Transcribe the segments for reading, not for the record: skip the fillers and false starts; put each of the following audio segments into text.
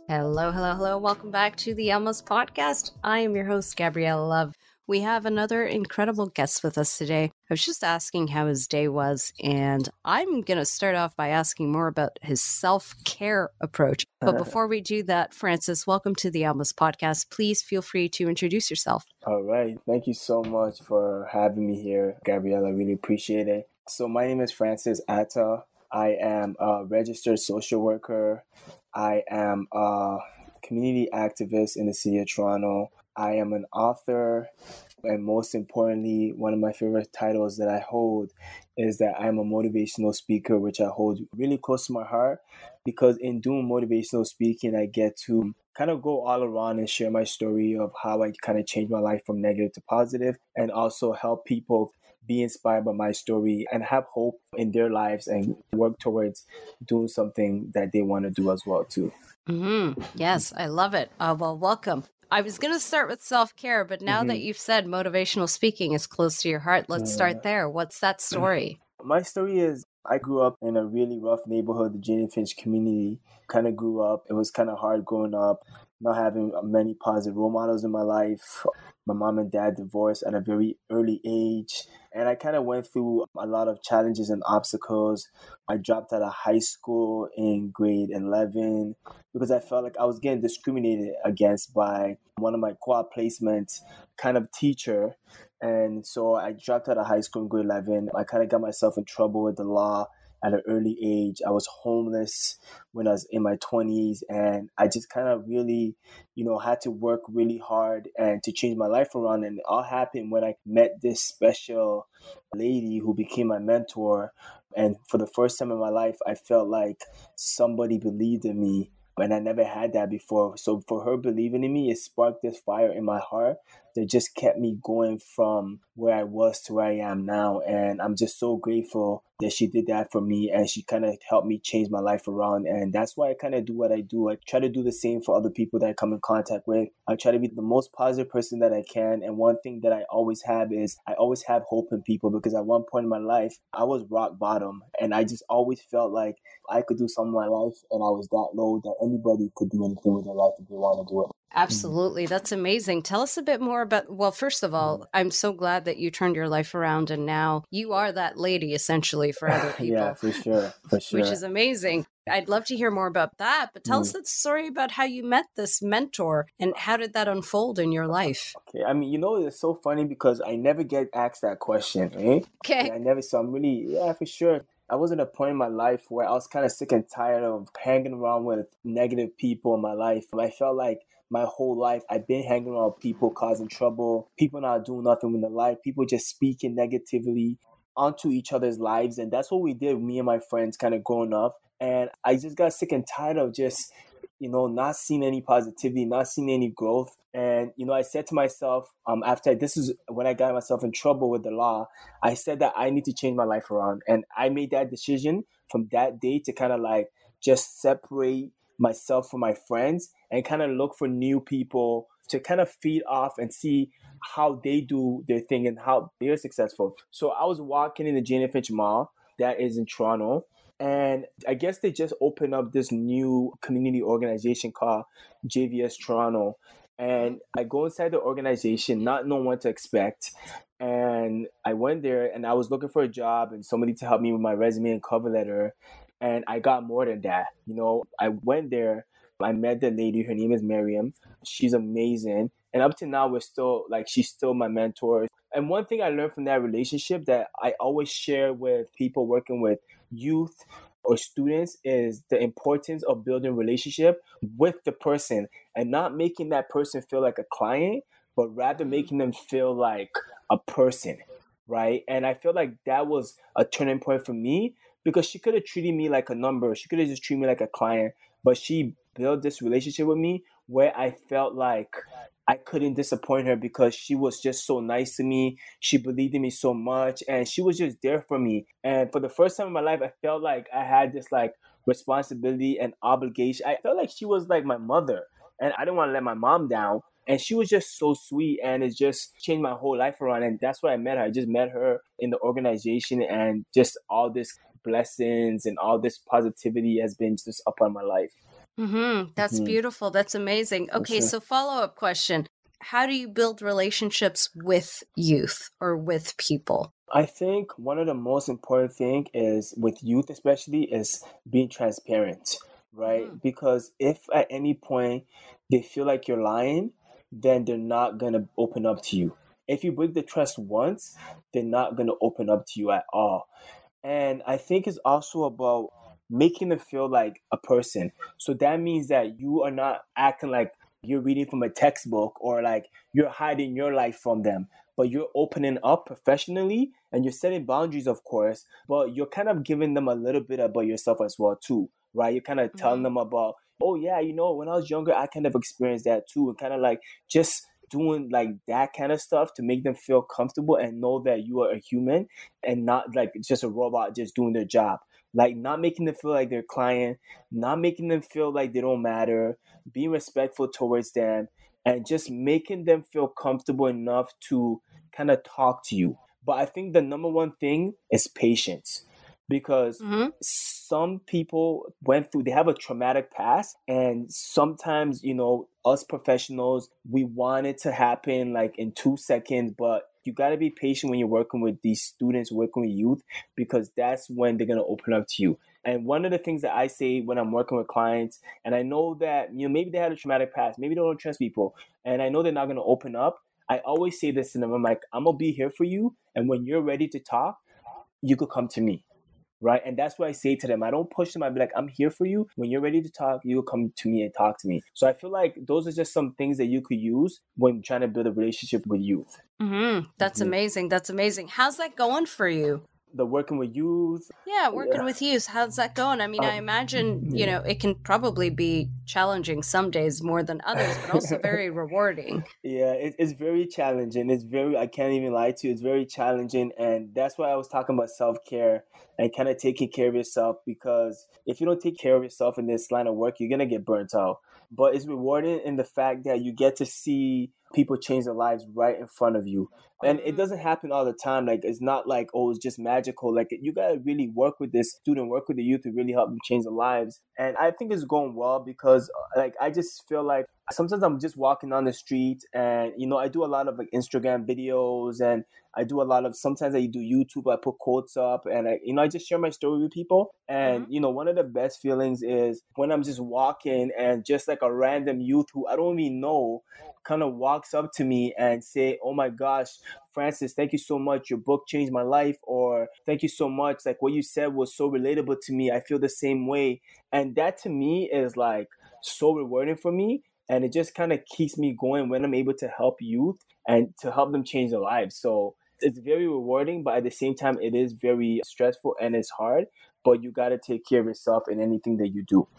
Hello, hello, hello. Welcome back to the Elmo's podcast. I am your host, Gabriella Love. We have another incredible guest with us today. I was just asking how his day was, and I'm going to start off by asking more about his self-care approach. But before we do that, Francis, welcome to the Elmo's podcast. Please feel free to introduce yourself. All right. Thank you so much for having me here, Gabriella. I really appreciate it. So my name is Francis Atta. I am a registered social worker. I am a community activist in the city of Toronto. I am an author. And most importantly, one of my favorite titles that I hold is that I'm a motivational speaker, which I hold really close to my heart because in doing motivational speaking, I get to kind of go all around and share my story of how I kind of changed my life from negative to positive and also help people be inspired by my story and have hope in their lives and work towards doing something that they want to do as well too. Yes, I love it. Well, welcome. I was going to start with self-care, but now that you've said motivational speaking is close to your heart, let's start there. What's that story? My story is I grew up in a really rough neighborhood, the Jane and Finch community. Kind of grew up. It was kind of hard growing up, not having many positive role models in my life. My mom and dad divorced at a very early age. And I kind of went through a lot of challenges and obstacles. I dropped out of high school in grade 11 because I felt like I was getting discriminated against by one of my co-op placement kind of teacher. And so I dropped out of high school in grade 11. I kind of got myself in trouble with the law at an early age. I was homeless when I was in my 20s. And I just kind of really, had to work really hard and to change my life around. And it all happened when I met this special lady who became my mentor. And for the first time in my life, I felt like somebody believed in me. And I never had that before. So for her believing in me, it sparked this fire in my heart that just kept me going from where I was to where I am now. And I'm just so grateful that she did that for me. And she kind of helped me change my life around. And that's why I kind of do what I do. I try to do the same for other people that I come in contact with. I try to be the most positive person that I can. And one thing that I always have is I always have hope in people because at one point in my life, I was rock bottom. And I just always felt like I could do something in my life and I was that low that anybody could do anything with their life if they want to do it. Absolutely. That's amazing. Tell us a bit more about, well, first of all, I'm so glad that you turned your life around and now you are that lady essentially for other people. Yeah, for sure. Which is amazing. I'd love to hear more about that, but tell us that story about how you met this mentor and how did that unfold in your life? Okay, I mean, it's so funny because I never get asked that question, right? Okay. So I'm really, for sure. I was at a point in my life where I was kind of sick and tired of hanging around with negative people in my life. I felt like my whole life I've been hanging around people causing trouble, people not doing nothing with their life, people just speaking negatively onto each other's lives. And that's what we did, me and my friends kind of growing up. And I just got sick and tired of just, not seeing any positivity, not seeing any growth. And, I said to myself, this is when I got myself in trouble with the law, I said that I need to change my life around. And I made that decision from that day to kind of like just separate myself from my friends and kind of look for new people to kind of feed off and see how they do their thing and how they're successful. So I was walking in the Jane and Finch Mall that is in Toronto. And I guess they just opened up this new community organization called JVS Toronto. And I go inside the organization, not knowing what to expect. And I went there and I was looking for a job and somebody to help me with my resume and cover letter. And I got more than that. I went there. I met the lady. Her name is Miriam. She's amazing. And up to now, we're still she's still my mentor. And one thing I learned from that relationship that I always share with people working with youth or students is the importance of building relationship with the person and not making that person feel like a client, but rather making them feel like a person, right? And I feel like that was a turning point for me because she could have treated me like a number. She could have just treated me like a client, but she built this relationship with me where I felt like I couldn't disappoint her because she was just so nice to me. She believed in me so much and she was just there for me. And for the first time in my life, I felt like I had this responsibility and obligation. I felt like she was like my mother and I didn't want to let my mom down. And she was just so sweet and it just changed my whole life around. And that's why I met her. I just met her in the organization and just all this blessings and all this positivity has been just upon my life. That's Hmm. beautiful. That's amazing. For Okay, sure. so follow-up question. How do you build relationships with youth or with people? I think one of the most important thing is with youth especially is being transparent, right? Mhm. Because if at any point they feel like you're lying, then they're not gonna open up to you. If you break the trust once, they're not gonna open up to you at all. And I think it's also about making them feel like a person. So that means that you are not acting like you're reading from a textbook or like you're hiding your life from them, but you're opening up professionally and you're setting boundaries, of course, but you're kind of giving them a little bit about yourself as well, too, right? You're kind of telling Mhm. them about, oh, yeah, when I was younger, I kind of experienced that too, and kind of like just doing like that kind of stuff to make them feel comfortable and know that you are a human and not like just a robot just doing their job. Like not making them feel like they're client, not making them feel like they don't matter, being respectful towards them, and just making them feel comfortable enough to kind of talk to you. But I think the number one thing is patience because Mhm. some people went through they have a traumatic past, and sometimes us professionals we want it to happen like in 2 seconds, but you got to be patient when you're working with these students, working with youth, because that's when they're going to open up to you. And one of the things that I say when I'm working with clients, and I know that maybe they had a traumatic past, maybe they don't trust people, and I know they're not going to open up, I always say this to them. I'm like, I'm gonna be here for you, and when you're ready to talk, you could come to me, right? And that's what I say to them. I don't push them. I be like, I'm here for you. When you're ready to talk, you'll come to me and talk to me. So I feel like those are just some things that you could use when trying to build a relationship with youth. That's Mhm. amazing. That's amazing. How's that going for you? The working with youth, Yeah, working yeah, with youth. How's that going? I mean, I imagine, yeah. it can probably be challenging some days more than others, but also very rewarding. Yeah, it's very challenging. I can't even lie to you, it's very challenging. And that's why I was talking about self care and kind of taking care of yourself. Because if you don't take care of yourself in this line of work, you're going to get burnt out. But it's rewarding in the fact that you get to see people change their lives right in front of you. And it Mhm. doesn't happen all the time. Like, it's not like, oh, it's just magical. Like, you got to really work with this student, work with the youth to really help them change their lives. And I think it's going well because, like, I just feel like sometimes I'm just walking on the street and I do a lot of like Instagram videos, and I do a lot of sometimes I do YouTube. I put quotes up and I just share my story with people. And Mhm. one of the best feelings is when I'm just walking and just like a random youth who I don't even know kind of walks up to me and say, "Oh my gosh, Francis, thank you so much. Your book changed my life," or "Thank you so much. Like what you said was so relatable to me. I feel the same way." And that to me is like so rewarding for me, and it just kind of keeps me going when I'm able to help youth and to help them change their lives. So it's very rewarding, but at the same time it is very stressful and it's hard, but you got to take care of yourself in anything that you do.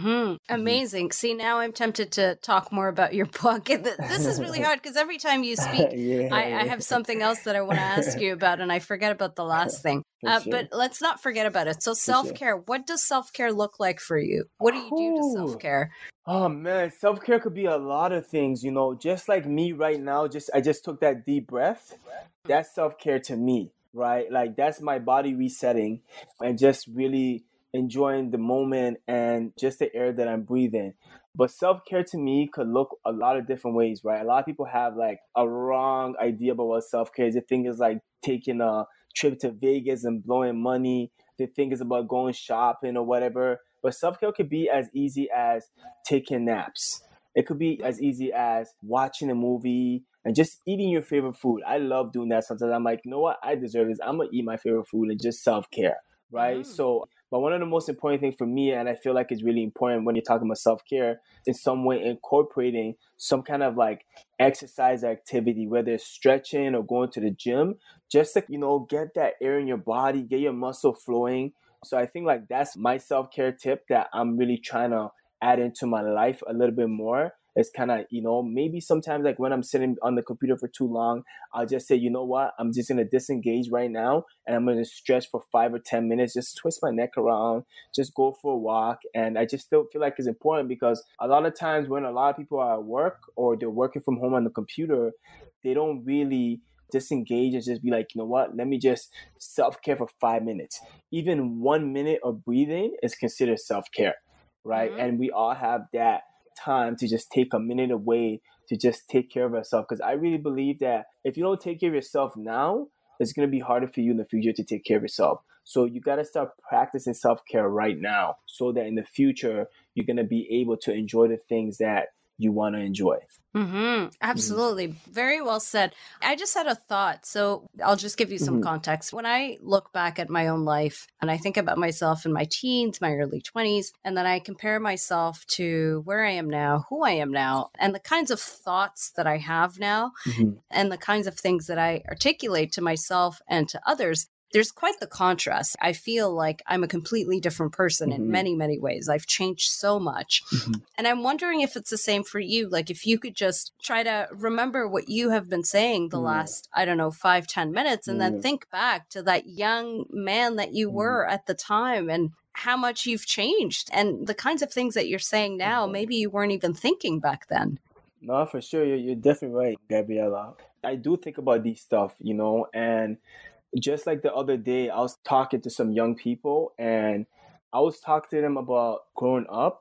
Mhm. Amazing. See, now I'm tempted to talk more about your book. This is really hard because every time you speak, Yeah, I have something else that I want to ask you about, and I forget about the last thing. for But sure, let's not forget about it. So, for self sure. care. What does self care look like for you? What do you do to self Whew. care? Oh man, self care could be a lot of things, Just like me right now, I just took that deep breath. That's self care to me, right? Like that's my body resetting and just really enjoying the moment and just the air that I'm breathing. But self care to me could look a lot of different ways, right? A lot of people have like a wrong idea about what self care is. They think it's like taking a trip to Vegas and blowing money. They think it's about going shopping or whatever. But self care could be as easy as taking naps. It could be as easy as watching a movie and just eating your favorite food. I love doing that sometimes. I'm like, you know what? I deserve this. I'm going to eat my favorite food and just self care, right? Mm-hmm. So, but one of the most important things for me, and I feel like it's really important when you're talking about self care, in some way incorporating some kind of like exercise activity, whether it's stretching or going to the gym, just to, get that air in your body, get your muscle flowing. So I think like that's my self care tip that I'm really trying to add into my life a little bit more. It's kind of, maybe sometimes like when I'm sitting on the computer for too long, I'll just say, you know what, I'm just going to disengage right now and I'm going to stretch for 5 or 10 minutes, just twist my neck around, just go for a walk. And I just still feel like it's important because a lot of times when a lot of people are at work or they're working from home on the computer, they don't really disengage and just be like, you know what, let me just self care for 5 minutes. Even 1 minute of breathing is considered self care, right? Mm-hmm. And we all have that time to just take a minute away to just take care of ourselves. Because I really believe that if you don't take care of yourself now, it's going to be harder for you in the future to take care of yourself. So you got to start practicing self-care right now so that in the future, you're going to be able to enjoy the things that you want to enjoy. Mm-hmm. Absolutely. Very well said. I just had a thought. So I'll just give you some Mm-hmm. context. When I look back at my own life and I think about myself in my teens, my early 20s, and then I compare myself to where I am now, who I am now, and the kinds of thoughts that I have now, Mm-hmm. and the kinds of things that I articulate to myself and to others, there's quite the contrast. I feel like I'm a completely different person in Mm-hmm. many, many ways. I've changed so much. Mm-hmm. And I'm wondering if it's the same for you. Like, if you could just try to remember what you have been saying the Yeah. last, I don't know, 5, 10 minutes, and then Yeah. think back to that young man that you Mm-hmm. were at the time and how much you've changed and the kinds of things that you're saying now, Yeah. maybe you weren't even thinking back then. No, for sure. You're definitely right, Gabriella. I do think about these stuff, and just like the other day, I was talking to some young people and I was talking to them about growing up,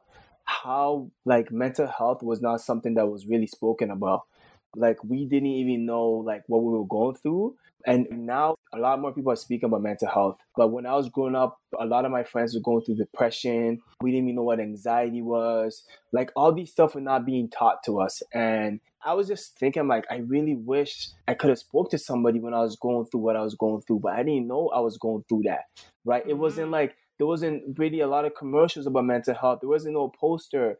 how like mental health was not something that was really spoken about. Like we didn't even know like what we were going through. And now a lot more people are speaking about mental health. But when I was growing up, a lot of my friends were going through depression. We didn't even know what anxiety was. Like all these stuff were not being taught to us. And I was just thinking like I really wish I could have spoke to somebody when I was going through what I was going through, but I didn't know I was going through that. Right? It wasn't Mm-hmm. like there wasn't really a lot of commercials about mental health. There wasn't no poster,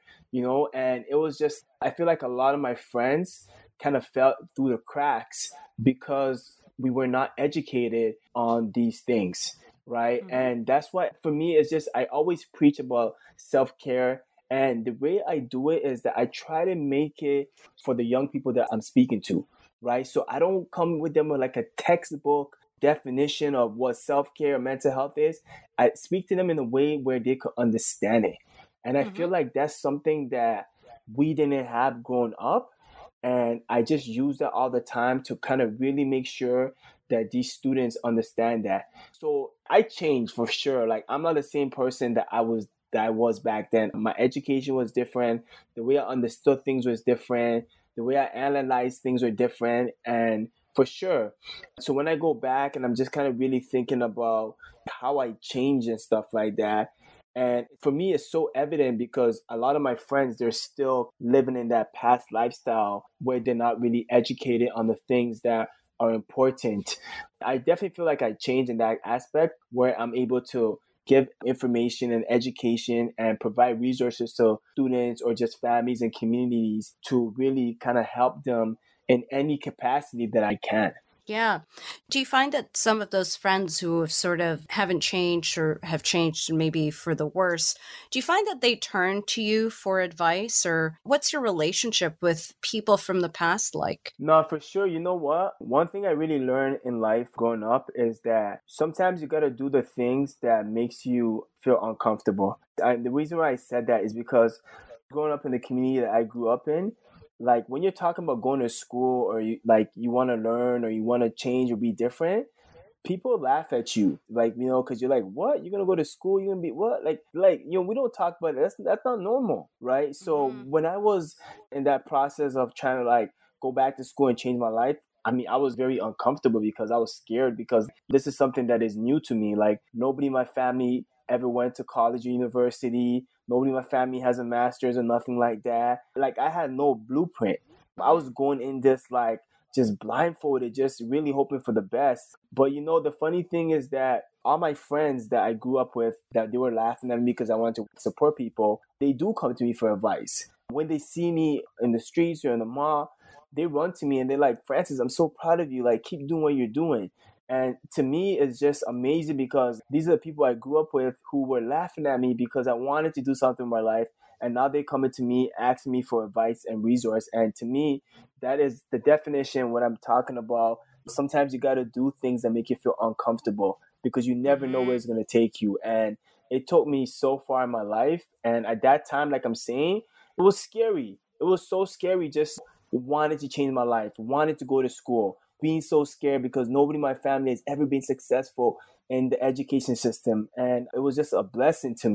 and it was just I feel like a lot of my friends kind of fell through the cracks because we were not educated on these things, right? Mm-hmm. And that's why for me it's just I always preach about self-care, and the way I do it is that I try to make it for the young people that I'm speaking to, right? So I don't come with them with like a textbook definition of what self-care or mental health is. I speak to them in a way where they could understand it. And I Mm-hmm. feel like that's something that we didn't have growing up, and I just use that all the time to kind of really make sure that these students understand that. So I changed for sure. Like I'm not the same person that I was back then. My education was different. The way I understood things was different. The way I analyzed things were different. And for sure. So when I go back and I'm just kind of really thinking about how I changed and stuff like that, and for me, it's so evident because a lot of my friends, they're still living in that past lifestyle where they're not really educated on the things that are important. I definitely feel like I changed in that aspect where I'm able to give information and education and provide resources to students or just families and communities to really kind of help them in any capacity that I can. Yeah. Do you find that some of those friends who have sort of haven't changed or have changed maybe for the worse, do you find that they turn to you for advice, or what's your relationship with people from the past like? No, for sure. You know what? One thing I really learned in life growing up is that sometimes you got to do the things that makes you feel uncomfortable. And the reason why I said that is because growing up in the community that I grew up in, like when you're talking about going to school or you want to learn or you want to change or be different, people laugh at you, like because you're like, what? You're gonna go to school? You're gonna be what? We don't talk about it. That's not normal, right? So Hmm. when I was in that process of trying to like go back to school and change my life, I mean, I was very uncomfortable because I was scared because this is something that is new to me. Like nobody in my family ever went to college or university. Nobody in my family has a master's or nothing like that. Like I had no blueprint. I Hmm. was going in this like just blindfolded, just really hoping for the best. But the funny thing is that all my friends that I grew up with, that they were laughing at me because I wanted to support people, they do come to me for advice. When they see me in the streets or in the mall, they run to me and they're like, Francis, I'm so proud of you. Like, keep doing what you're doing. And to me, it's just amazing because these are the people I grew up with who were laughing at me because I wanted to do something in my life. And now they're coming to me, asking me for advice and resource. And to me, that is the definition what I'm talking about. Sometimes you got to do things that make you feel uncomfortable because you never know where Hmm. it's going to take you. And it took me so far in my life. And at that time, like I'm saying, it was scary. It was so scary just wanted to change my life, wanted to go to school, being so scared because nobody in my family has ever been successful in the education system. And it was just a blessing to me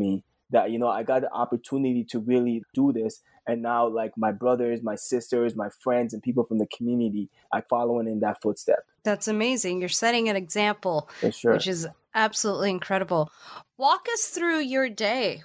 that, I got the opportunity to really do this. And now, like, my brothers, my sisters, my friends, and people from the community are following in that footstep. That's amazing. You're setting an example, For sure. which is absolutely incredible. Walk us through your day.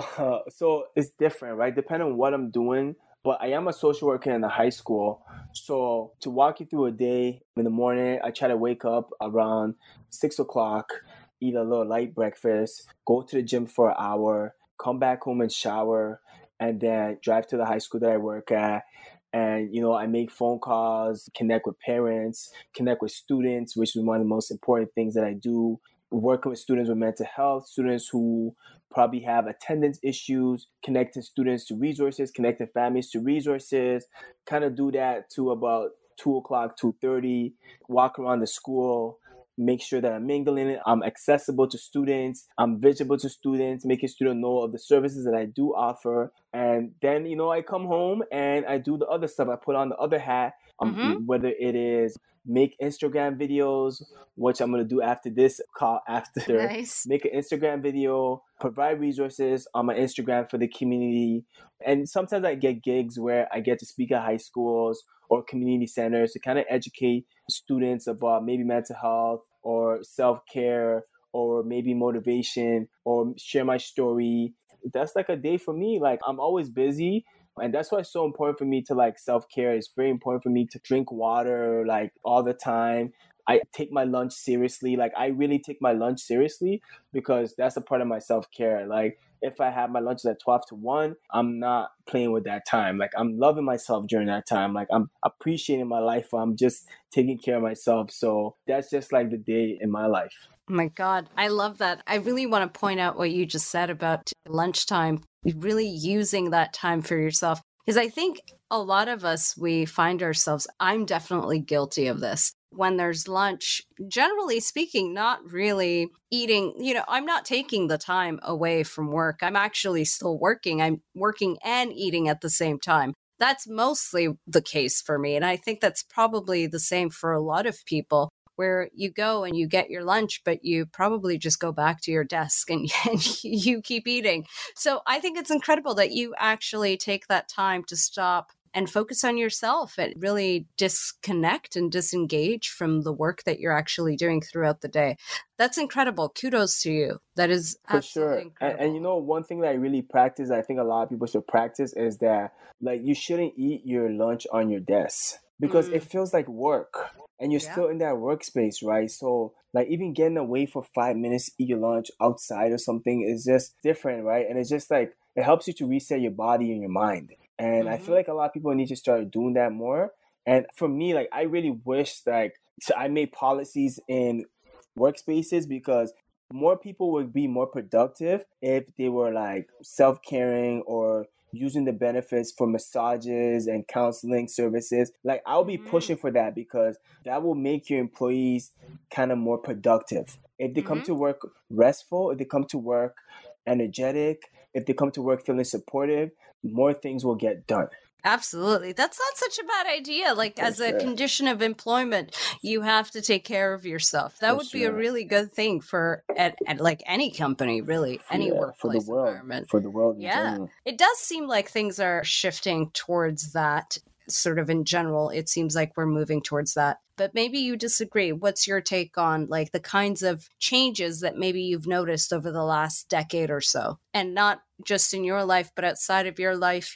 So it's different, right? Depending on what I'm doing. But I am a social worker in the high school. So to walk you through a day in the morning, I try to wake up around 6 o'clock, eat a little light breakfast, go to the gym for an hour, come back home and shower, and then drive to the high school that I work at. And, I make phone calls, connect with parents, connect with students, which is one of the most important things that I do. Working with students with mental health, students who probably have attendance issues, connecting students to resources, connecting families to resources, kind of do that to about 2 o'clock, 2:30, walk around the school, make sure that I'm mingling, I'm accessible to students, I'm visible to students, making students know of the services that I do offer. And then, I come home and I do the other stuff. I put on the other hat, whether it is make Instagram videos, which I'm going to do after this call, Nice. Make an Instagram video, provide resources on my Instagram for the community. And sometimes I get gigs where I get to speak at high schools or community centers to kind of educate students about maybe mental health or self-care or maybe motivation or share my story. That's like a day for me. Like, I'm always busy. And that's why it's so important for me to like self-care. It's very important for me to drink water like all the time. I take my lunch seriously. Like, I really take my lunch seriously because that's a part of my self-care. Like, if I have my lunches at 12 to 1, I'm not playing with that time. Like, I'm loving myself during that time. Like, I'm appreciating my life. I'm just taking care of myself. So that's just like the day in my life. Oh my God, I love that. I really want to point out what you just said about lunchtime, really using that time for yourself. Because I think a lot of us, we find ourselves, I'm definitely guilty of this. When there's lunch, generally speaking, not really eating, I'm not taking the time away from work. I'm actually still working. I'm working and eating at the same time. That's mostly the case for me. And I think that's probably the same for a lot of people, where you go and you get your lunch, but you probably just go back to your desk and you keep eating. So I think it's incredible that you actually take that time to stop and focus on yourself and really disconnect and disengage from the work that you're actually doing throughout the day. That's incredible. Kudos to you. That is For absolutely sure. incredible. And one thing that I really practice, I think a lot of people should practice, is that like you shouldn't eat your lunch on your desk because it feels like work. And you're still in that workspace, right? So like even getting away for 5 minutes, eat your lunch outside or something is just different, right? And it's just like it helps you to reset your body and your mind. And I feel like a lot of people need to start doing that more. And for me, like I really wish like I made policies in workspaces because more people would be more productive if they were like self-caring or using the benefits for massages and counseling services. Like I'll be pushing for that because that will make your employees kind of more productive. If they come to work restful, if they come to work energetic, if they come to work feeling supportive, more things will get done. Absolutely. That's not such a bad idea. Like, as a condition of employment, you have to take care of yourself. That would be a really good thing for at like any company, really, any workplace environment. For the world in Yeah. general. It does seem like things are shifting towards that sort of in general. It seems like we're moving towards that. But maybe you disagree. What's your take on like the kinds of changes that maybe you've noticed over the last decade or so? And not just in your life, but outside of your life,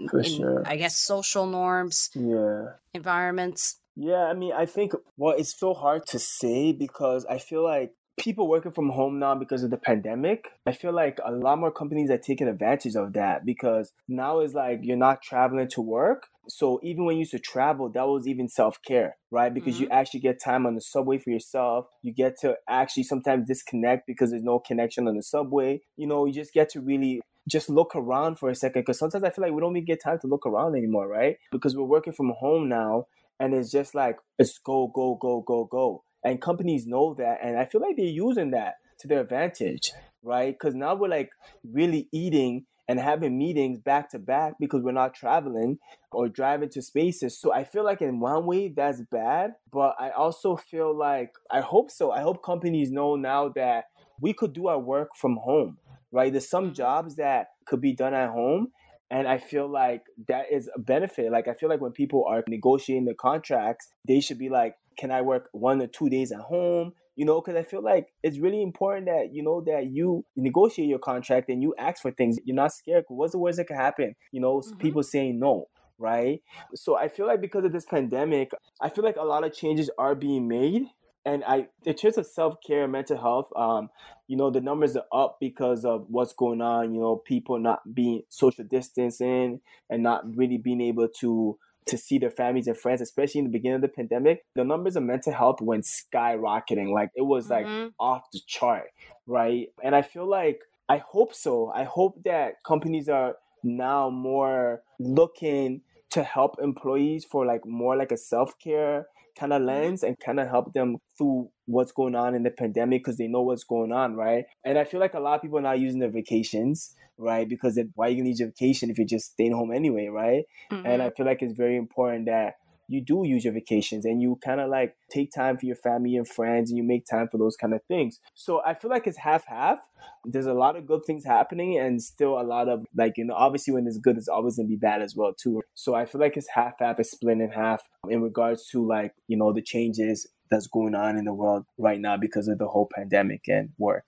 I guess, social norms, environments. Yeah, I mean, I think, well, it's so hard to say because I feel like people working from home now because of the pandemic, I feel like a lot more companies are taking advantage of that because now it's like you're not traveling to work. So even when you used to travel, that was even self-care, right? Because you actually get time on the subway for yourself. You get to actually sometimes disconnect because there's no connection on the subway. You just get to really just look around for a second because sometimes I feel like we don't even get time to look around anymore, right? Because we're working from home now and it's just like, it's go, go, go, go, go. And companies know that. And I feel like they're using that to their advantage, right? Because now we're like really eating and having meetings back to back because we're not traveling or driving to spaces. So I feel like in one way that's bad, but I also feel like, I hope so. I hope companies know now that we could do our work from home. right? There's some jobs that could be done at home. And I feel like that is a benefit. Like, I feel like when people are negotiating the contracts, they should be like, can I work 1 or 2 days at home? Because I feel like it's really important that, that you negotiate your contract and you ask for things. You're not scared. What's the worst that could happen? People saying no, right? So I feel like because of this pandemic, I feel like a lot of changes are being made. And in terms of self-care and mental health, the numbers are up because of what's going on, people not being social distancing and not really being able to see their families and friends, especially in the beginning of the pandemic. The numbers of mental health went skyrocketing. Like, it was like off the chart, right? And I feel like, I hope so. I hope that companies are now more looking to help employees for like more like a self-care kind of lens and kind of help them through what's going on in the pandemic, because they know what's going on, right? And I feel like a lot of people are not using their vacations, right? Because why are you gonna use your vacation if you're just staying home anyway, right? And I feel like it's very important that you do use your vacations and you kind of like take time for your family and friends and you make time for those kind of things. So I feel like it's half-half. There's a lot of good things happening and still a lot of like, obviously when it's good, it's always going to be bad as well too. So I feel like it's half-half, it's split in half in regards to like, the changes that's going on in the world right now because of the whole pandemic and work.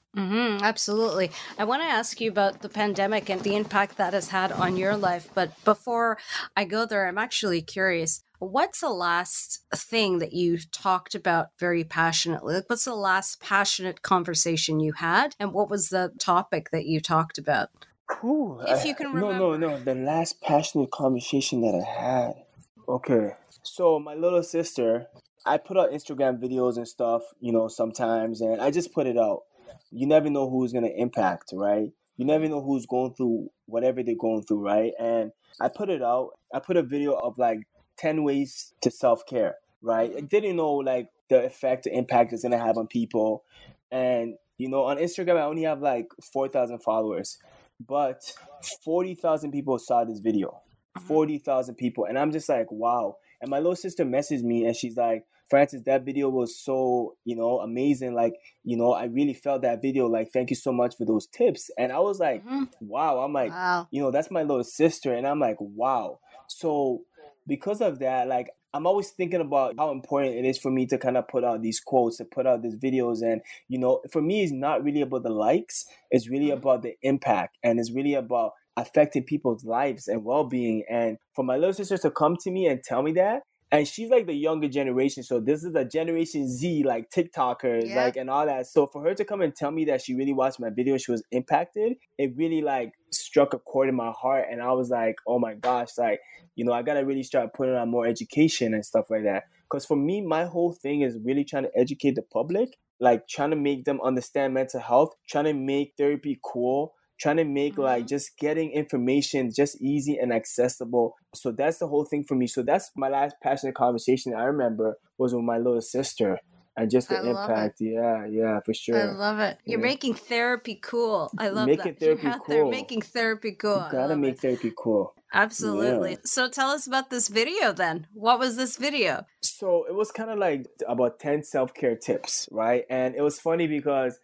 Absolutely. I want to ask you about the pandemic and the impact that has had on your life. But before I go there, I'm actually curious. What's the last thing that you talked about very passionately? Like, what's the last passionate conversation you had? And what was the topic that you talked about? Cool. If you can remember. No. The last passionate conversation that I had. Okay. So my little sister, I put out Instagram videos and stuff, sometimes, and I just put it out. You never know who's going to impact, right? You never know who's going through whatever they're going through, right? And I put it out. I put a video of like 10 ways to self-care, right? I didn't know like the effect, the impact it's going to have on people. And, on Instagram, I only have like 4,000 followers, but 40,000 people saw this video. 40,000 people. And I'm just like, wow. And my little sister messaged me and she's like, Francis, that video was so, amazing. Like, I really felt that video. Like, thank you so much for those tips. And I was like, wow. I'm like, Wow. That's my little sister. And I'm like, wow. So because of that, like, I'm always thinking about how important it is for me to kind of put out these quotes, to put out these videos. And, for me, it's not really about the likes. It's really about the impact. And it's really about affecting people's lives and well-being. And for my little sister to come to me and tell me that, and she's like the younger generation. So this is a Generation Z, like TikTokers, like, and all that. So for her to come and tell me that she really watched my video, she was impacted, it really like struck a chord in my heart. And I was like, oh my gosh, like, I got to really start putting on more education and stuff like that. Because for me, my whole thing is really trying to educate the public, like trying to make them understand mental health, trying to make therapy cool, trying to make like just getting information just easy and accessible. So that's the whole thing for me. So that's my last passionate conversation I remember was with my little sister. And just the impact. Yeah, for sure. I love it. You're making therapy cool. I love making that. Therapy You're out cool. there making therapy cool. You gotta make therapy cool. Absolutely. Yeah. So tell us about this video then. What was this video? So it was kind of like about 10 self-care tips, right? And it was funny because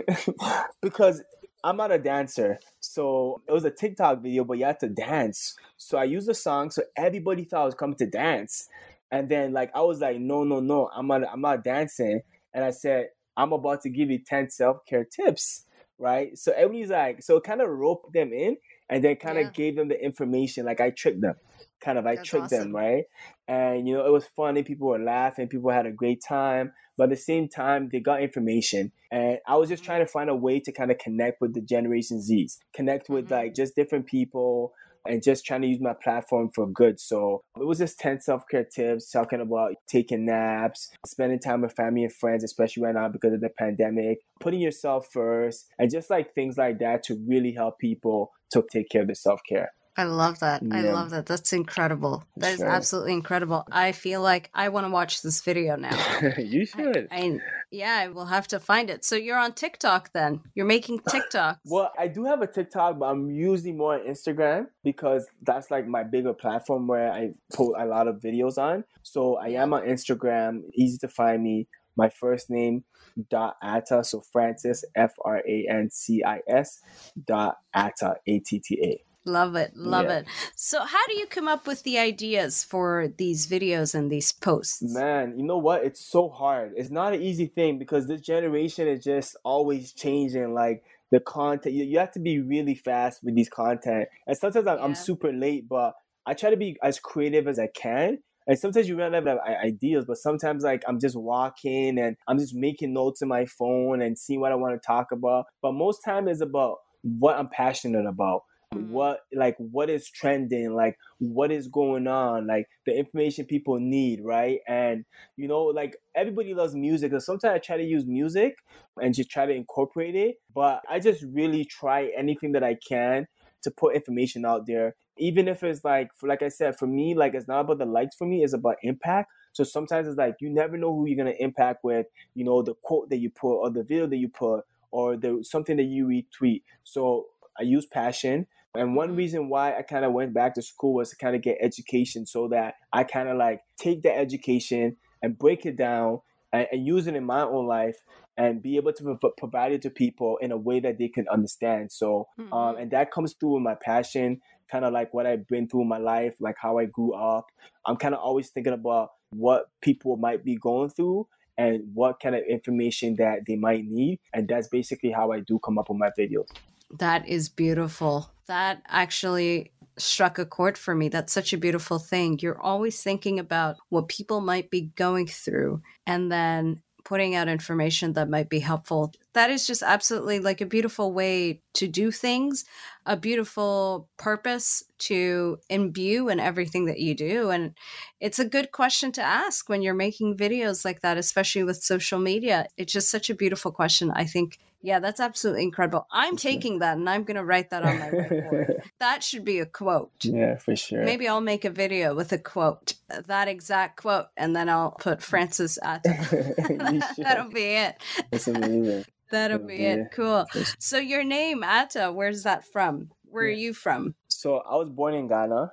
I'm not a dancer. So it was a TikTok video, but you had to dance. So I used a song so everybody thought I was coming to dance. And then like I was like, no, I'm not dancing. And I said, I'm about to give you 10 self-care tips, right? So everybody's like, so kind of roped them in and then kind of gave them the information. Like I tricked them. I tricked them, right? And, it was funny. People were laughing. People had a great time. But at the same time, they got information. And I was just trying to find a way to kind of connect with the Generation Zs, connect with like just different people and just trying to use my platform for good. So it was just 10 self-care tips, talking about taking naps, spending time with family and friends, especially right now because of the pandemic, putting yourself first, and just like things like that to really help people to take care of their self-care. I love that. I love that. That's incredible. That is absolutely incredible. I feel like I want to watch this video now. You should. I will have to find it. So you're on TikTok then? You're making TikToks? Well, I do have a TikTok, but I'm usually more on Instagram because that's like my bigger platform where I put a lot of videos on. So I am on Instagram, easy to find me. my first name .atta, so Francis Francis .atta ATTA. Love it. Love Yeah. it. So how do you come up with the ideas for these videos and these posts? Man, you know what? It's so hard. It's not an easy thing because this generation is just always changing. Like the content, you have to be really fast with these content. And sometimes I'm super late, but I try to be as creative as I can. And sometimes you run out of ideas, but sometimes like I'm just walking and I'm just making notes in my phone and seeing what I want to talk about. But most time is about what I'm passionate about. What is trending, like what is going on, like the information people need, right? And like everybody loves music, and sometimes I try to use music and just try to incorporate it, but I just really try anything that I can to put information out there, even if it's like I said, for me, like it's not about the likes, for me it's about impact. So sometimes it's like you never know who you're going to impact with, the quote that you put or the video that you put or the something that you retweet. So I use passion. And one reason why I kind of went back to school was to kind of get education, so that I kind of like take the education and break it down and use it in my own life and be able to provide it to people in a way that they can understand. So, and that comes through with my passion, kind of like what I've been through in my life, like how I grew up. I'm kind of always thinking about what people might be going through and what kind of information that they might need. And that's basically how I do come up with my videos. That is beautiful. That actually struck a chord for me. That's such a beautiful thing. You're always thinking about what people might be going through and then putting out information that might be helpful. That is just absolutely like a beautiful way to do things, a beautiful purpose to imbue in everything that you do. And it's a good question to ask when you're making videos like that, especially with social media. It's just such a beautiful question. I think, yeah, that's absolutely incredible. I'm taking that and I'm going to write that on my whiteboard. That should be a quote. Yeah, for sure. Maybe I'll make a video with a quote, that exact quote, and then I'll put Francis Atta. That'll be it. That's amazing. That'll be it. Cool. So your name, Atta, where's that from? Where are you from? So I was born in Ghana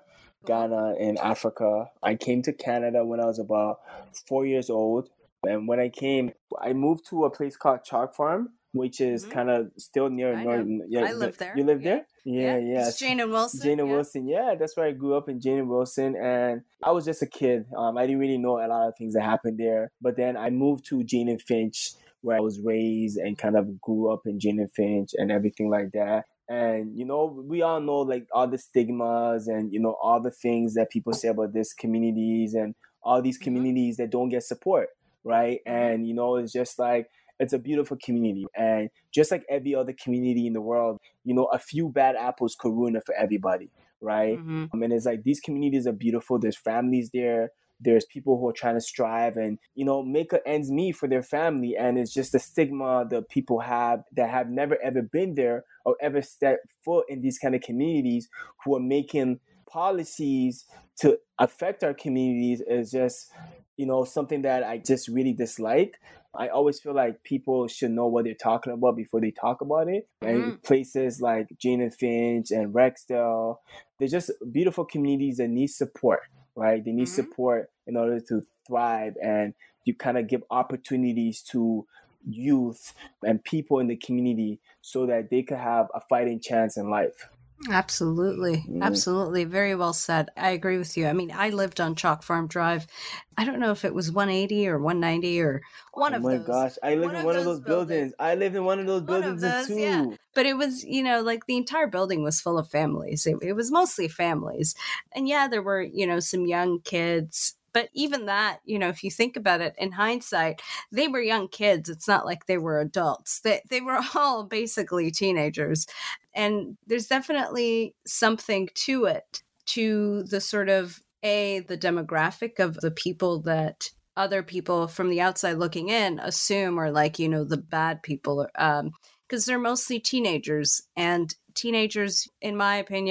in Africa. I came to Canada when I was about 4 years old. And when I came, I moved to a place called Chalk Farm, which is kind of still near Northern. Yeah, I live there. You live there? Yeah. It's Jane and Wilson. Jane and Wilson. Yeah, that's where I grew up, in Jane and Wilson. And I was just a kid. I didn't really know a lot of things that happened there. But then I moved to Jane and Finch, where I was raised and kind of grew up in Jane and Finch and everything like that. And, we all know like all the stigmas and, all the things that people say about these communities and all these communities that don't get support, right? And, it's just like, it's a beautiful community. And just like every other community in the world, a few bad apples could ruin it for everybody, right? And it's like these communities are beautiful. There's families there. There's people who are trying to strive and, make ends meet for their family. And it's just the stigma that people have that have never, ever been there or ever stepped foot in these kind of communities, who are making policies to affect our communities, is just, something that I just really dislike. I always feel like people should know what they're talking about before they talk about it. And places like Jane and Finch and Rexdale, they're just beautiful communities that need support, right? They need support in order to thrive. And you kind of give opportunities to youth and people in the community so that they could have a fighting chance in life. Absolutely. Absolutely. Very well said. I agree with you. I mean, I lived on Chalk Farm Drive. I don't know if it was 180 or 190 or one of those. Oh my gosh. I lived in one of those buildings. I lived in one of those buildings too. Yeah. But it was, like the entire building was full of families. It was mostly families. And yeah, there were, some young kids. But even that, if you think about it in hindsight, they were young kids. It's not like they were adults. They were all basically teenagers. And there's definitely something to it, to the sort of, the demographic of the people that other people from the outside looking in assume are like, the bad people, because they're mostly teenagers. And teenagers, in my opinion,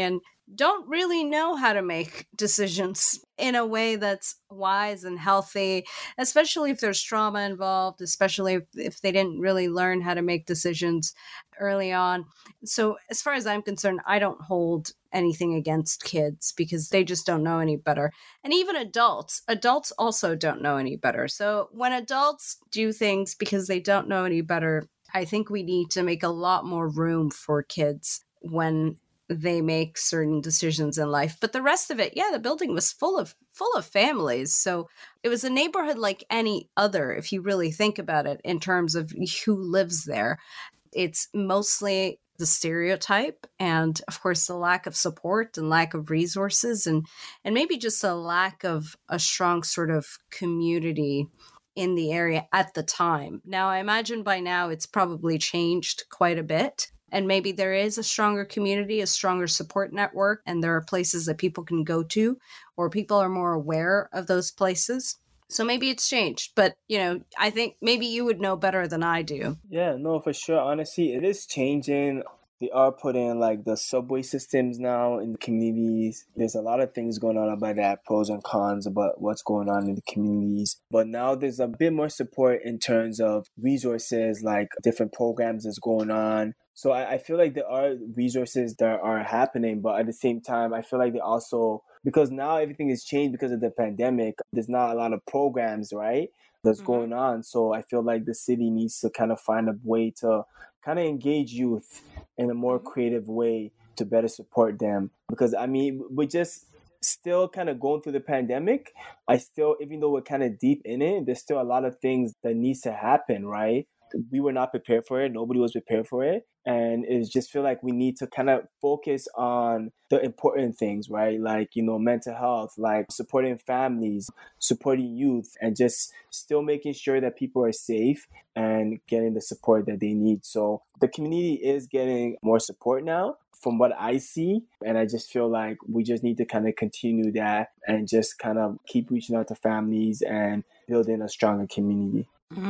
don't really know how to make decisions in a way that's wise and healthy, especially if there's trauma involved, especially if they didn't really learn how to make decisions early on. So, as far as I'm concerned, I don't hold anything against kids because they just don't know any better. And even adults also don't know any better. So, when adults do things because they don't know any better, I think we need to make a lot more room for kids when they make certain decisions in life. But the rest of it, yeah, the building was full of families. So it was a neighborhood like any other, if you really think about it, in terms of who lives there. It's mostly the stereotype and, of course, the lack of support and lack of resources, and maybe just a lack of a strong sort of community in the area at the time. Now, I imagine by now it's probably changed quite a bit. And maybe there is a stronger community, a stronger support network, and there are places that people can go to, or people are more aware of those places. So maybe it's changed, but I think maybe you would know better than I do. Yeah, no, for sure. Honestly, it is changing. They are putting like the subway systems now in the communities. There's a lot of things going on about that, pros and cons about what's going on in the communities. But now there's a bit more support in terms of resources, like different programs that's going on. So I feel like there are resources that are happening, but at the same time, I feel like they also, because now everything has changed because of the pandemic, there's not a lot of programs, right, that's going on. So I feel like the city needs to kind of find a way to kind of engage youth in a more creative way to better support them. Because, I mean, we're just still kind of going through the pandemic. Even though we're kind of deep in it, there's still a lot of things that needs to happen, right? We were not prepared for it. Nobody was prepared for it. And it just feel like we need to kind of focus on the important things, right? Like, mental health, like supporting families, supporting youth, and just still making sure that people are safe and getting the support that they need. So the community is getting more support now from what I see. And I just feel like we just need to kind of continue that and just kind of keep reaching out to families and building a stronger community.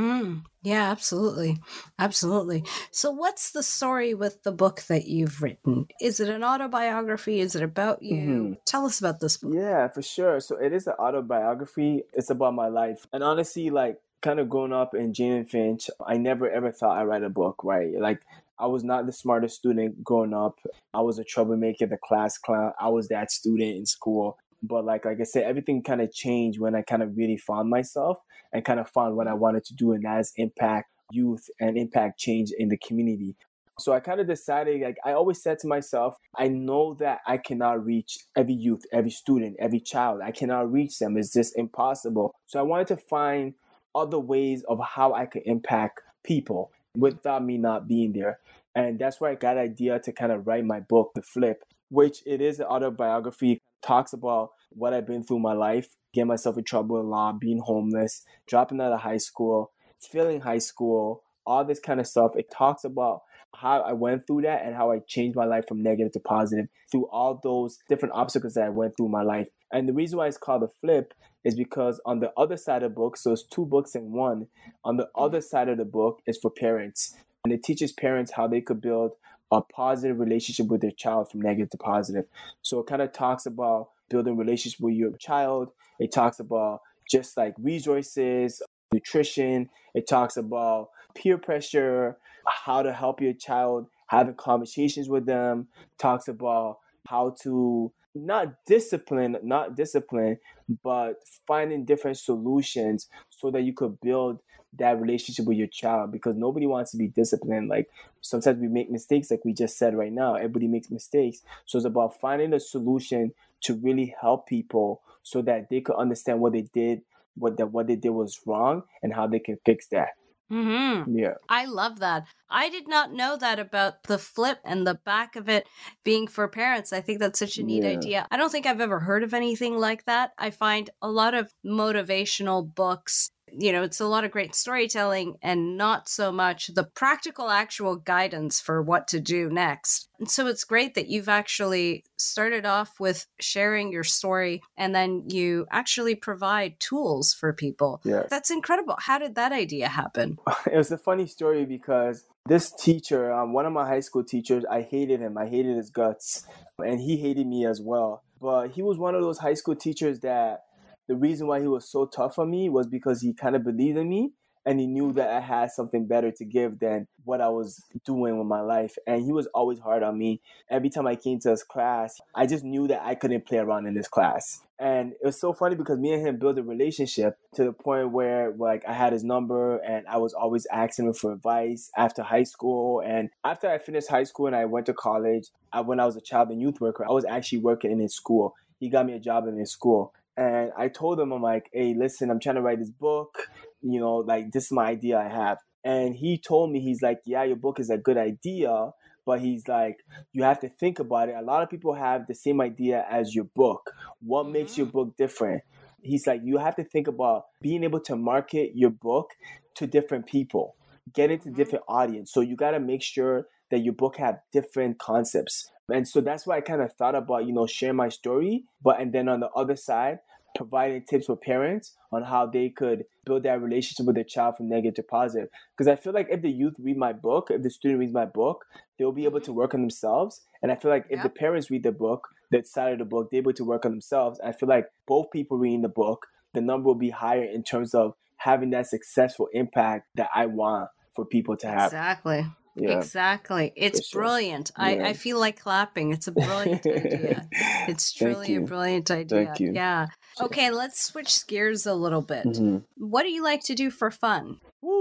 Yeah, absolutely. Absolutely. So what's the story with the book that you've written? Is it an autobiography? Is it about you? Tell us about this book. Yeah, for sure. So it is an autobiography. It's about my life. And honestly, like kind of growing up in Jane and Finch, I never ever thought I'd write a book, right? Like I was not the smartest student growing up. I was a troublemaker, the class clown. I was that student in school. But like I said, everything kind of changed when I kind of really found myself and kind of found what I wanted to do, and that is impact youth and impact change in the community. So I kind of decided, like I always said to myself, I know that I cannot reach every youth, every student, every child. I cannot reach them. It's just impossible. So I wanted to find other ways of how I could impact people without me not being there. And that's where I got the idea to kind of write my book, The Flip, which it is an autobiography. Talks about what I've been through in my life, getting myself in trouble a lot, being homeless, dropping out of high school, failing high school, all this kind of stuff. It talks about how I went through that and how I changed my life from negative to positive through all those different obstacles that I went through in my life. And the reason why it's called The Flip is because on the other side of the book, so it's two books in one, on the other side of the book is for parents. And it teaches parents how they could build a positive relationship with their child from negative to positive. So it kind of talks about building relationship with your child. It talks about just like resources, nutrition. It talks about peer pressure, how to help your child, having conversations with them. Talks about how to not discipline, but finding different solutions so that you could build that relationship with your child, because nobody wants to be disciplined. Like sometimes we make mistakes, like we just said right now. Everybody makes mistakes. So it's about finding a solution to really help people so that they could understand what they did, what they did was wrong, and how they can fix that. Yeah. I love that. I did not know that about The Flip and the back of it being for parents. I think that's such a neat idea. I don't think I've ever heard of anything like that. I find a lot of motivational books it's a lot of great storytelling and not so much the practical actual guidance for what to do next. And so it's great that you've actually started off with sharing your story and then you actually provide tools for people. Yeah. That's incredible. How did that idea happen? It was a funny story because this teacher, one of my high school teachers, I hated him. I hated his guts. And he hated me as well. But he was one of those high school teachers that the reason why he was so tough on me was because he kind of believed in me. And he knew that I had something better to give than what I was doing with my life. And he was always hard on me. Every time I came to his class, I just knew that I couldn't play around in this class. And it was so funny because me and him built a relationship to the point where like I had his number and I was always asking him for advice after high school. And after I finished high school and I went to college, when I was a child and youth worker, I was actually working in his school. He got me a job in his school. And I told him, I'm like, hey, listen, I'm trying to write this book. Like this is my idea I have. And he told me, he's like, yeah, your book is a good idea. But he's like, you have to think about it. A lot of people have the same idea as your book. What makes your book different? He's like, you have to think about being able to market your book to different people, get into different audience. So you got to make sure that your book have different concepts. And so that's why I kind of thought about, sharing my story. And then on the other side, providing tips for parents on how they could build that relationship with their child from negative to positive. Because I feel like if the youth read my book, if the student reads my book, they'll be able to work on themselves. And I feel like if the parents read the book, that side of the book, they're able to work on themselves. I feel like both people reading the book, the number will be higher in terms of having that successful impact that I want for people to have. Exactly. Yeah. Exactly. It's brilliant. Yeah. I feel like clapping. It's a brilliant idea. It's truly a brilliant idea. Thank you. Yeah. Okay, let's switch gears a little bit. What do you like to do for fun?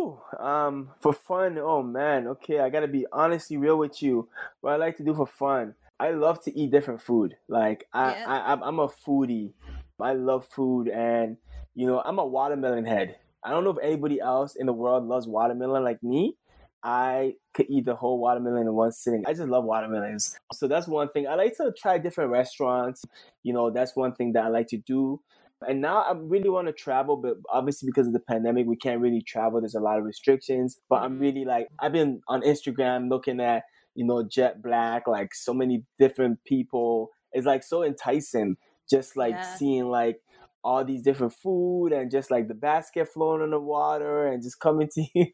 For fun, oh man, okay, I gotta be honestly real with you. What I like to do for fun, I love to eat different food. Like I'm a foodie. I love food, and I'm a watermelon head. I don't know if anybody else in the world loves watermelon like me. I could eat the whole watermelon in one sitting. I just love watermelons. So that's one thing. I like to try different restaurants. That's one thing that I like to do. And now I really want to travel, but obviously because of the pandemic, we can't really travel. There's a lot of restrictions. But I'm really I've been on Instagram looking at, Jet Black, like so many different people. It's so enticing just seeing all these different food and just the basket flowing in the water and just coming to you.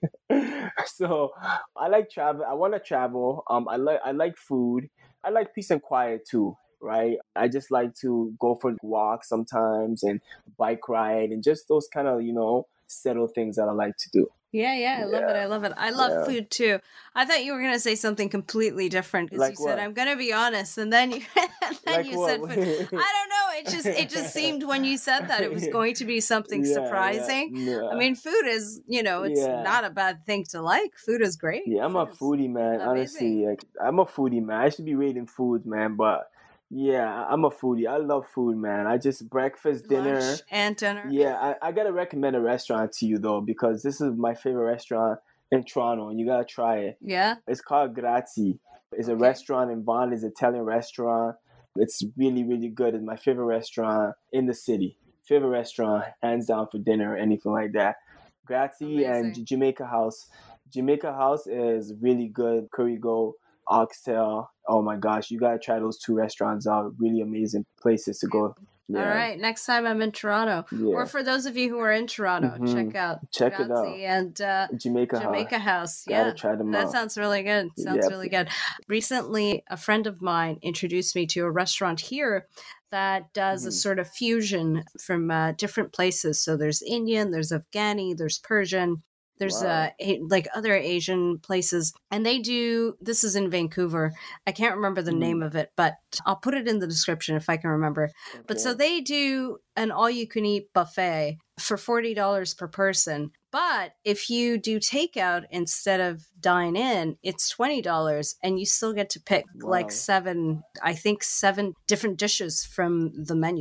So I like travel. I want to travel. I like food. I like peace and quiet too, right? I just like to go for walks sometimes and bike ride and just those kind of, settle things that I like to do. Yeah, I love it. I love it. I love food too. I thought you were going to say something completely different because you said, I'm going to be honest. And then you, said food. I don't know. It just seemed when you said that it was going to be something surprising. Yeah. I mean, food is, it's not a bad thing to like. Food is great. Yeah, I'm a foodie, man. Honestly, I'm a foodie, man. I should be rating foods, man, but yeah, I'm a foodie. I love food, man. I just breakfast, dinner. Lunch and dinner. Yeah, I got to recommend a restaurant to you, though, because this is my favorite restaurant in Toronto, and you got to try it. Yeah? It's called Grazie. It's a restaurant in Vaughan. It's an Italian restaurant. It's really, really good. It's my favorite restaurant in the city. Favorite restaurant, hands down, for dinner or anything like that. Grazie and Jamaica House. Jamaica House is really good. Curry Go, Oxtail. Oh my gosh, you gotta try those two restaurants out. Really amazing places to go. Yeah. All right, next time I'm in Toronto, or for those of you who are in Toronto, check it out. And Jamaica House. Yeah, gotta try them that out. Sounds really good. Sounds really good. Recently, a friend of mine introduced me to a restaurant here that does a sort of fusion from different places. So there's Indian, there's Afghani, there's Persian. There's other Asian places, and they do, this is in Vancouver. I can't remember the name of it, but I'll put it in the description if I can remember. Okay. But so they do an all-you-can-eat buffet for $40 per person. But if you do takeout instead of dine in, it's $20, and you still get to pick seven different dishes from the menu.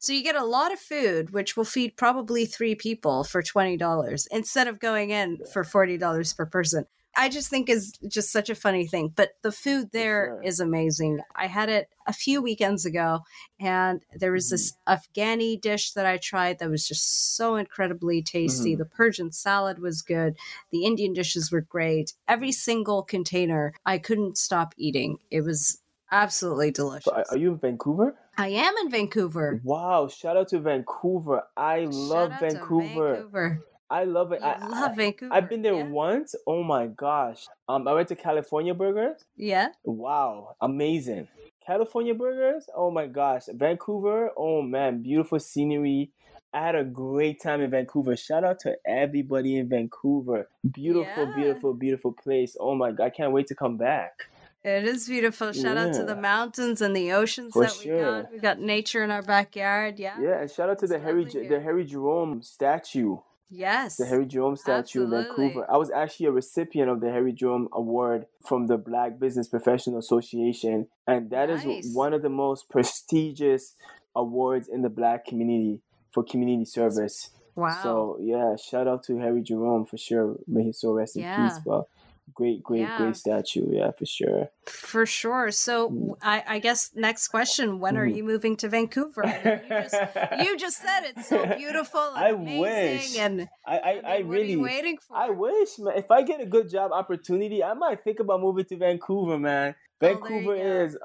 So you get a lot of food, which will feed probably 3 people for $20 instead of going in for $40 per person. I just think is just such a funny thing. But the food there is amazing. I had it a few weekends ago, and there was this Afghani dish that I tried that was just so incredibly tasty. The Persian salad was good. The Indian dishes were great. Every single container, I couldn't stop eating. It was absolutely delicious. So are you in Vancouver? I am in Vancouver. Wow, shout out to Vancouver. I love Vancouver. I love it. I love Vancouver. I've been there once. Oh my gosh. I went to California Burgers. Yeah. Wow, amazing. California Burgers. Oh my gosh. Vancouver. Oh man, beautiful scenery. I had a great time in Vancouver. Shout out to everybody in Vancouver. Beautiful, beautiful, beautiful place. Oh my God, I can't wait to come back. It is beautiful. Shout out to the mountains and the oceans that we got. We got nature in our backyard. Yeah. Yeah, and shout out to the Harry Jerome statue. Yes. The Harry Jerome statue in Vancouver. I was actually a recipient of the Harry Jerome Award from the Black Business Professional Association. And that is one of the most prestigious awards in the Black community for community service. Wow. So, yeah, shout out to Harry Jerome for sure. May his soul rest in peace. But great statue. Yeah, for sure. For sure. So I guess next question, when are you moving to Vancouver? You just said it's so beautiful and amazing. Wish. And I what really are you waiting for? I wish, man. If I get a good job opportunity, I might think about moving to Vancouver, man. Vancouver is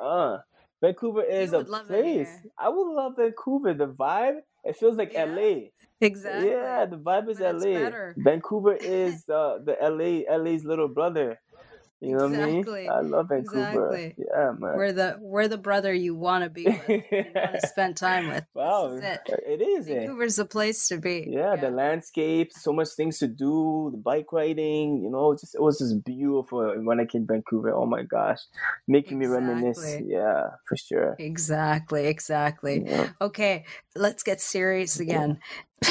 a place. I would love Vancouver. The vibe, it feels like LA. Exactly. Yeah, the vibe is LA. Better. Vancouver is the LA's little brother. You know what I mean? I love Vancouver. Exactly. Yeah, man. We're the brother you want to be with. You want to spend time with. Wow, this is it. It is. Vancouver's the place to be. Yeah, the landscape, so much things to do, the bike riding. You know, it was just beautiful when I came to Vancouver. Oh my gosh, making me reminisce. Yeah, for sure. Exactly. Yeah. Okay, let's get serious again.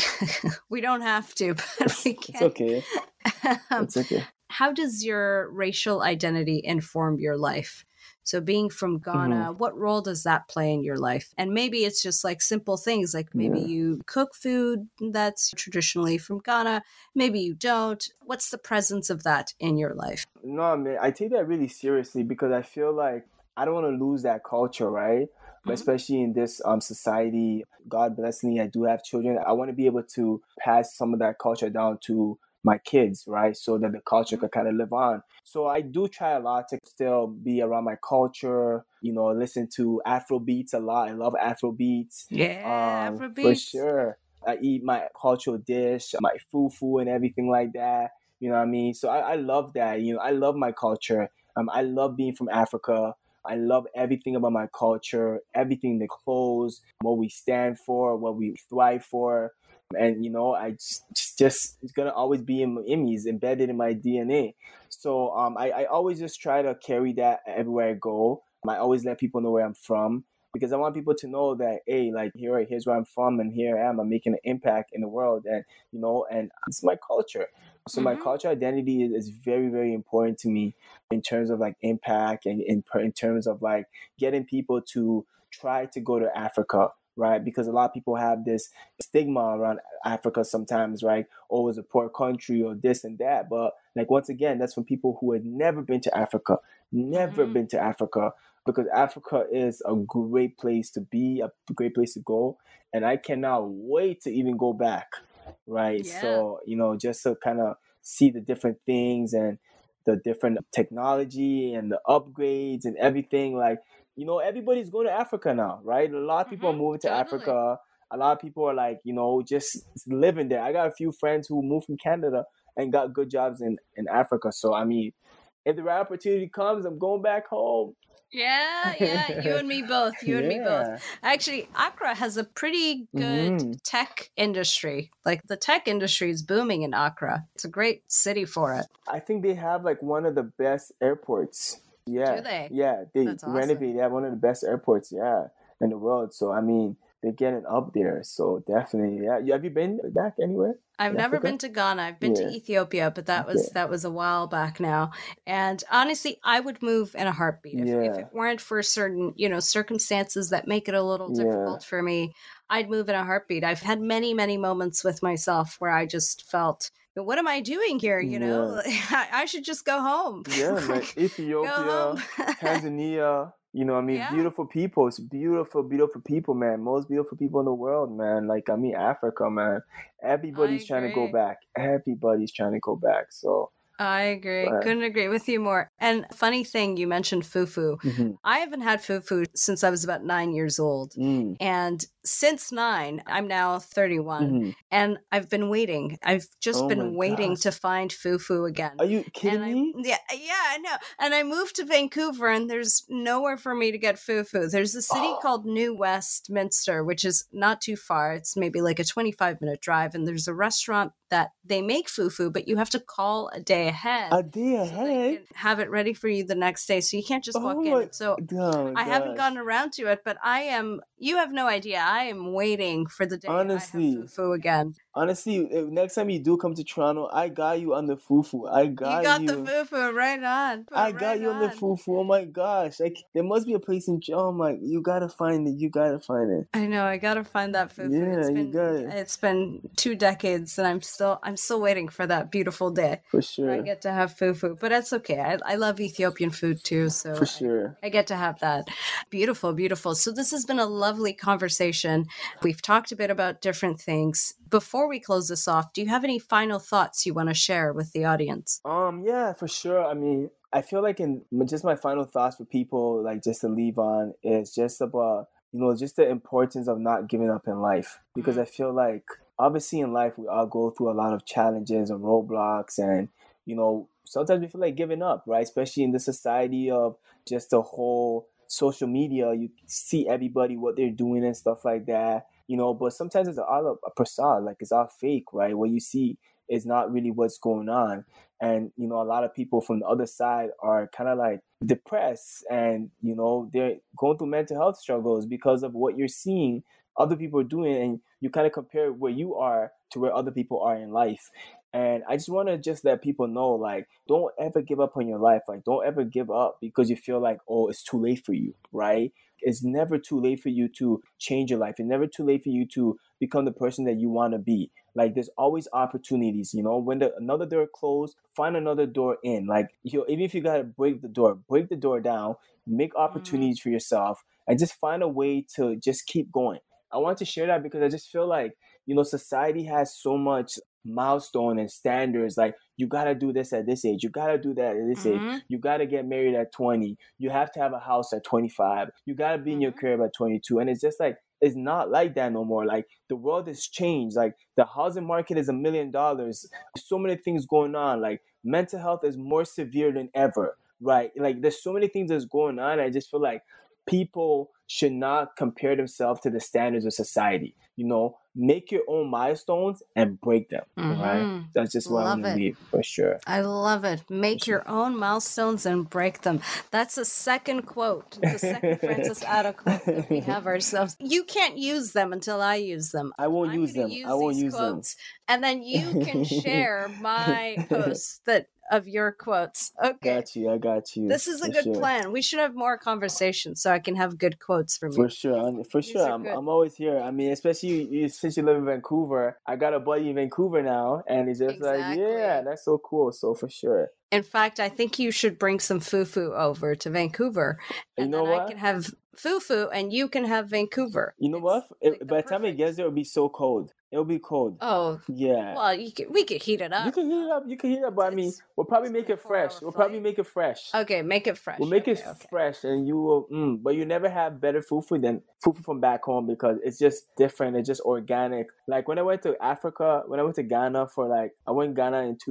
We don't have to, but we can. It's okay. It's okay. How does your racial identity inform your life? So being from Ghana, what role does that play in your life? And maybe it's just like simple things, like maybe you cook food that's traditionally from Ghana, maybe you don't. What's the presence of that in your life? No, man, I take that really seriously because I feel like I don't want to lose that culture, right? But especially in this society, God bless me, I do have children. I want to be able to pass some of that culture down to my kids, right? So that the culture can kind of live on. So I do try a lot to still be around my culture, listen to Afro beats a lot. I love Afro beats. Yeah, Afro beats. For sure. I eat my cultural dish, my fufu and everything like that. You know what I mean? So I love that. I love my culture. I love being from Africa. I love everything about my culture, everything, the clothes, what we stand for, what we thrive for. And, I just it's going to always be in me, it's embedded in my DNA. So I always just try to carry that everywhere I go. I always let people know where I'm from because I want people to know that, hey, like, here's where I'm from and here I am. I'm making an impact in the world. And, and it's my culture. So my cultural identity is very, very important to me in terms of like impact and in terms of like getting people to try to go to Africa. Right, because a lot of people have this stigma around Africa sometimes, right? Oh, it's a poor country or this and that. But like, once again, that's from people who had never been to Africa, because Africa is a great place to be, a great place to go. And I cannot wait to even go back, right? Yeah. So, just to kind of see the different things and the different technology and the upgrades and everything, like, everybody's going to Africa now, right? A lot of people are moving to Africa. A lot of people are like, just living there. I got a few friends who moved from Canada and got good jobs in Africa. So, I mean, if the right opportunity comes, I'm going back home. Yeah, you and me both. Actually, Accra has a pretty good tech industry. Like, the tech industry is booming in Accra. It's a great city for it. I think they have like one of the best airports. Yeah. Do they? Yeah, they That's awesome. renovate. They have one of the best airports, in the world. So, I mean, they're getting up there. So definitely, yeah. Have you been back anywhere? I've never been to Ghana. I've been to Ethiopia, but that was a while back now. And honestly, I would move in a heartbeat if it weren't for certain, circumstances that make it a little difficult for me. I'd move in a heartbeat. I've had many, many moments with myself where I just felt, what am I doing here? I should just go home. Yeah, like Ethiopia, Tanzania. Beautiful people. It's beautiful, beautiful people, man. Most beautiful people in the world, man. Like, Africa, man. Everybody's trying to go back. Everybody's trying to go back. So I agree. Couldn't agree with you more. And funny thing, you mentioned fufu. Mm-hmm. I haven't had fufu since I was about 9 years old. And since 9, I'm now 31. Mm-hmm. And I've been waiting. I've just been waiting to find fufu again. Are you kidding me? Yeah, I know. And I moved to Vancouver and there's nowhere for me to get fufu. There's a city called New Westminster, which is not too far. It's maybe like a 25-minute drive. And there's a restaurant that they make fufu, but you have to call a day ahead. A day ahead? So they can have it ready for you the next day. So you can't just walk in. So I haven't gotten around to it, but you have no idea. I am waiting for the day I have fufu again. Honestly, next time you do come to Toronto, I got you on the fufu. You got the fufu right on. I got you on the fufu. Oh my gosh. Like, there must be a place in you gotta find it. You gotta find it. I know, I gotta find that fufu. Yeah, you got it. It's been 2 decades and I'm still waiting for that beautiful day. For sure. I get to have fufu. But that's okay. I love Ethiopian food too. So for sure. I get to have that. Beautiful, beautiful. So this has been a lovely conversation. We've talked a bit about different things. Before we close this off, do you have any final thoughts you want to share with the audience? Yeah, for sure. I feel like just my final thoughts for people, like, just to leave on, is just about, just the importance of not giving up in life. Because I feel like, obviously in life, we all go through a lot of challenges and roadblocks, and, sometimes we feel like giving up, right? Especially in the society of just the whole social media. You see everybody, what they're doing and stuff like that. But sometimes it's all a facade, like it's all fake, right? What you see is not really what's going on. And, a lot of people from the other side are kind of like depressed and, they're going through mental health struggles because of what you're seeing other people are doing. And you kind of compare where you are to where other people are in life. And I just want to just let people know, like, don't ever give up on your life. Like, don't ever give up because you feel like, oh, it's too late for you, right? It's never too late for you to change your life. It's never too late for you to become the person that you want to be. Like, there's always opportunities, when another door closed, find another door in. Like, even if you got to break the door down, make opportunities for yourself, and just find a way to just keep going. I want to share that because I just feel like, society has so much milestone and standards. Like, you got to do this at this age. You got to do that at this age. You got to get married at 20. You have to have a house at 25. You got to be in your career at 22. And it's just like, it's not like that no more. Like, the world has changed. Like, the housing market is $1 million. There's so many things going on. Like, mental health is more severe than ever, right? Like, there's so many things that's going on. I just feel like people should not compare themselves to the standards of society. Make your own milestones and break them. Right? That's just what I'm going to leave for sure. I love it. Make your own milestones and break them. That's the second quote, the second Francis Addo quote that we have ourselves. You can't use them until I use them. I won't use them. I won't use them. And then you can share my posts of your quotes. Okay. I got you. This is a good plan. We should have more conversations so I can have good quotes from you. For sure. I'm always here. Especially since you live in Vancouver, I got a buddy in Vancouver now, and he's just like, yeah, that's so cool. So for sure. In fact, I think you should bring some fufu over to Vancouver. And then I can have fufu and you can have Vancouver. You know what? By the time it gets there, it'll be so cold. It'll be cold. Oh. Yeah. Well, we could heat it up. You can heat it up. But we'll probably make it fresh. Okay, make it fresh. We'll make it fresh, and you will, but you never have better fufu than fufu from back home because it's just different. It's just organic. Like, when I went to Africa, when I went to Ghana I went to Ghana in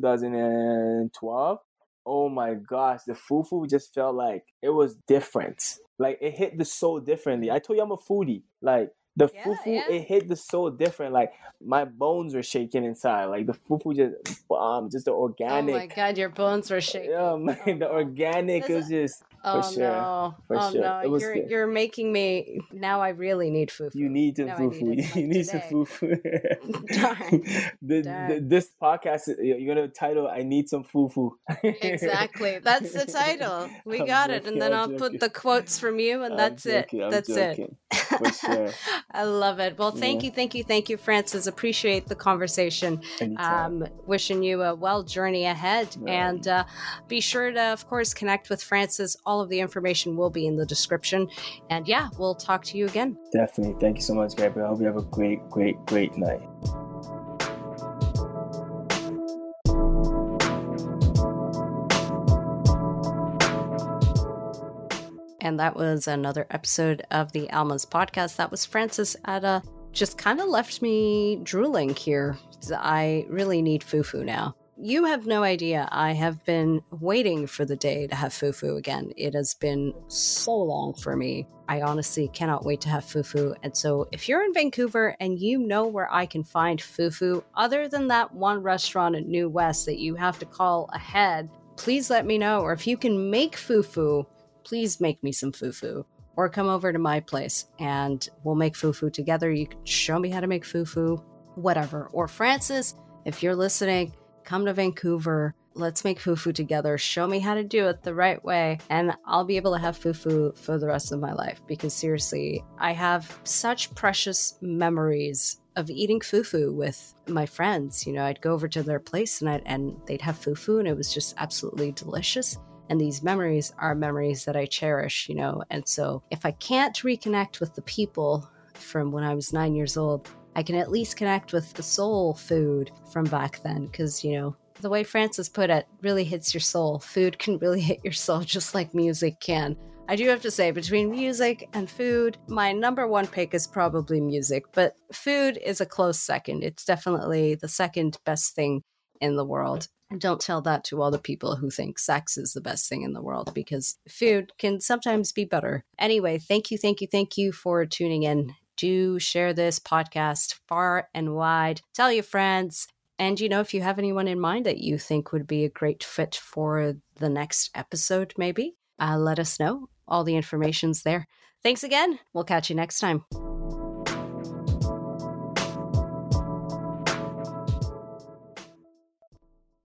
2012. Oh my gosh, the fufu just felt like it was different. Like, it hit the soul differently. I told you I'm a foodie. Like, the fufu, it hit the soul different. Like, my bones were shaking inside. Like, the fufu just the organic. Oh my God, your bones were shaking. Yeah, man, the organic is just For Oh sure. no. For Oh sure. no. It was good. You're making me now I really need You fufu. need some Now I need it fufu. You like need some today. fufu. Darn. Darn. This podcast, you're gonna title "I Need Some Fufu." Exactly. That's the title. We I'm got it. joking. And then I'm I'll put joking. the quotes from you and I'm that's it. joking. I'm That's it. joking. For sure. I love it. Well, Yeah. thank you, Francis. Appreciate the conversation. Anytime. Wishing you a well journey ahead. Right. And be sure to, of course, connect with Francis. All of the information will be in the description. And yeah, we'll talk to you again. Definitely. Thank you so much, Gabriel. I hope you have a great, great, great night. And that was another episode of the Alma's podcast. That was Francis Atta. Just kind of left me drooling here. I really need fufu now. You have no idea. I have been waiting for the day to have fufu again. It has been so long for me. I honestly cannot wait to have fufu. And so if you're in Vancouver and you know where I can find fufu, other than that one restaurant at New West that you have to call ahead, please let me know. Or if you can make fufu, please make me some fufu. Or come over to my place and we'll make fufu together. You can show me how to make fufu, whatever. Or Francis, if you're listening, come to Vancouver. Let's make fufu together. Show me how to do it the right way. And I'll be able to have fufu for the rest of my life. Because seriously, I have such precious memories of eating fufu with my friends. You know, I'd go over to their place and they'd have fufu and it was just absolutely delicious. And these memories are memories that I cherish, you know. And so if I can't reconnect with the people from when I was 9 years old, I can at least connect with the soul food from back then. Because, you know, the way Francis put it really hits your soul. Food can really hit your soul just like music can. I do have to say, between music and food, my number one pick is probably music. But food is a close second. It's definitely the second best thing in the world. Don't tell that to all the people who think sex is the best thing in the world, because food can sometimes be better. Anyway, thank you for tuning in. Do share this podcast far and wide. Tell your friends. And, you know, if you have anyone in mind that you think would be a great fit for the next episode, maybe, let us know. All the information's there. Thanks again. We'll catch you next time.